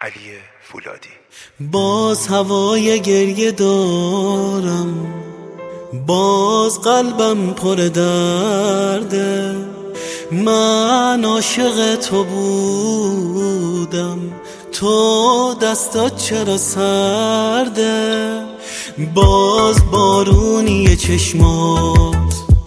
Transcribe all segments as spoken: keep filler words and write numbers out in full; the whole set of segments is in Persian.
علی فولادی. باز هوای گریه دارم، باز قلبم پر درده. من عاشق تو بودم، تو دستات چرا سرده؟ باز بارونی چشمات،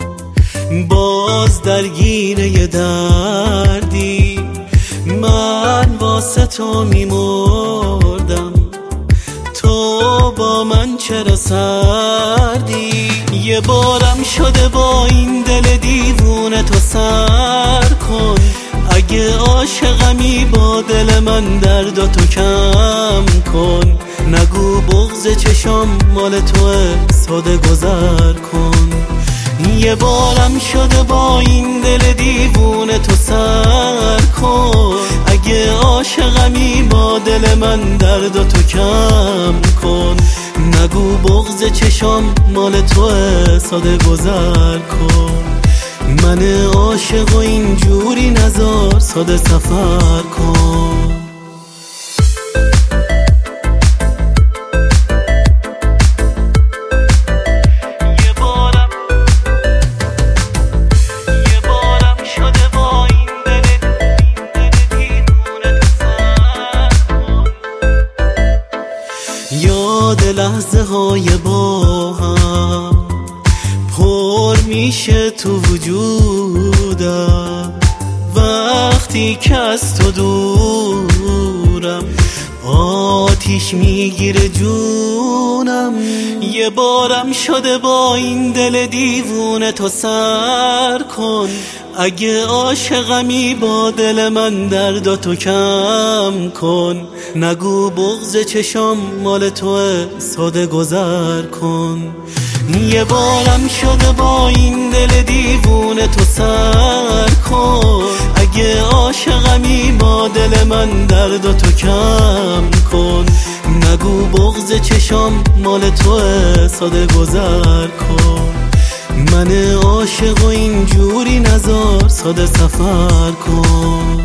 باز درگیر یه دردی. من واسه تو میمردم، تو با من چرا سردی؟ یه بارم شده با این دل دیوونه تو سر کن. اگه عاشقمی با دل من درد تو کم کن. نگو بغض چشام مال توه، ساده گذر کن. یه بارم شده با این دل دیوونه تو سر کن. اگه عاشقمی با دل من درد تو کم کن. نگو بغض چشام مال توه، ساده گذر کن. من عاشق و اینجوری نذار، ساده سفر کن. یاد لحظه های با هم پر میشه تو وجودم. وقتی که از تو دورم، آتیش میگیره جونم. یه بارم شده با این دل دیوونه تو سر کن. اگه عاشقمی با دل من درد تو کم کن. نگو بغض چشام مال توه، ساده گذر کن. یه بارم شده با این دل دیوونه تو سر کن. اگه عاشقمی با دل من درد تو کم کن. نگو بغض چشام مال توه، ساده گذر کن. من عاشق و اینجوری نذار، ساده سفر کن.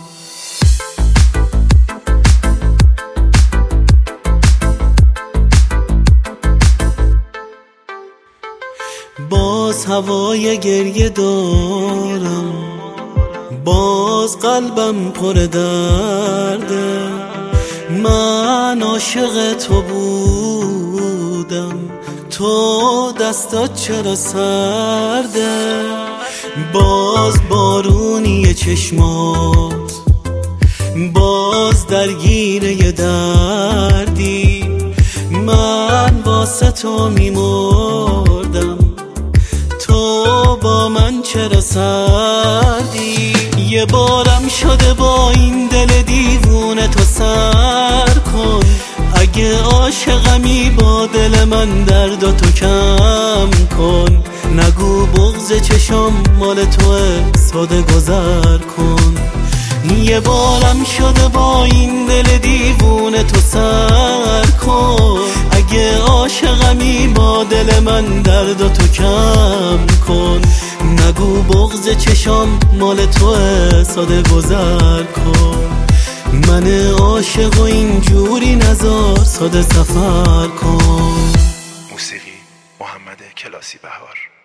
باز هوای گریه دارم، باز قلبم پر درده. من عاشق تو بودم، تو دستات چرا سرده؟ باز بارونی چشمات، باز درگیر یه دردی. من واسه تو میمردم، تو با من چرا سردی؟ یه بارم شده با این دل دیوونه تو سر کن. اگه عاشقمی با دل من درد تو کم کن. نگو بغض چشام مال توه، ساده گذر کن. یه بارم شده با این دل دیوونه تو سر کن. اگه عاشقمی با دل من درد تو کم کن. نگو بغض چشام مال توه، ساده گذر کن. من عاشق و اینجوری نذار، ساده سفر کن. موسیقی محمد کلاسی بهار.